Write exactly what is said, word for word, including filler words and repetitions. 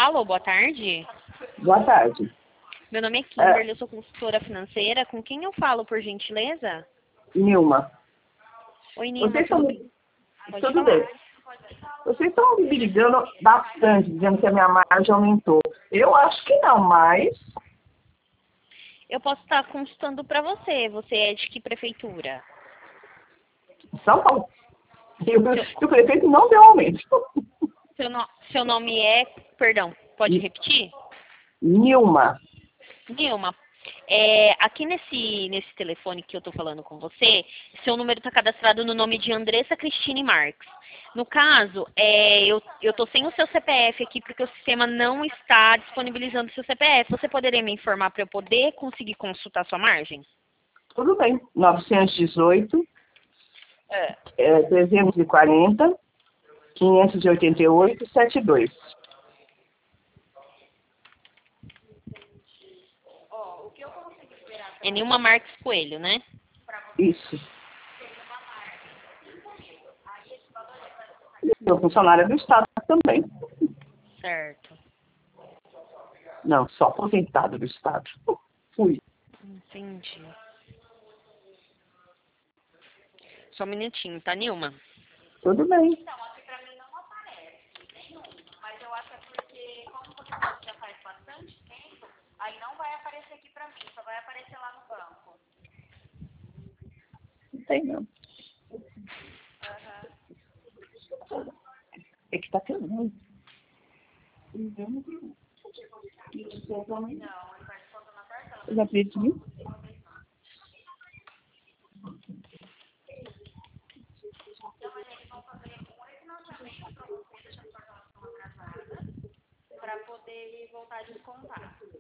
Alô, boa tarde. Boa tarde. Meu nome é Kimberly, eu sou consultora financeira. Com quem eu falo, por gentileza? Nilma. Oi, Nilma, Vocês tudo estão... bem? Pode Tudo falar. bem. Vocês estão me ligando bastante, dizendo que a minha margem aumentou. Eu acho que não, mas... Eu posso estar consultando para você. Você é de que prefeitura? São Paulo. E o, e o prefeito não deu aumento. Seu, no... Seu nome é... Perdão, pode repetir? Nilma. Nilma, é, aqui nesse, nesse telefone que eu estou falando com você, seu número está cadastrado no nome de Andressa Cristine Marques. No caso, é, eu estou sem o seu C P F aqui porque o sistema não está disponibilizando o seu C P F. Você poderia me informar para eu poder conseguir consultar sua margem? Tudo bem. novecentos e dezoito, É. é, trezentos e quarenta, quinhentos e oitenta e oito, setenta e dois. É Nilma Marques Coelho, né? Isso. Sou funcionária do Estado também. Certo. Não, só aposentado do Estado. Fui. Entendi. Só um minutinho, tá, Nilma? Tudo bem. Aí não vai aparecer aqui pra mim, só vai aparecer lá no banco. Não tem, não. Uhum. É que tá tendo muito. Não, ele vai descontar na parcela. Eu já pedi. Então, mas eles vão fazer um refinanciamento pra você, deixando sua relação atrasada, pra poder voltar a descontar.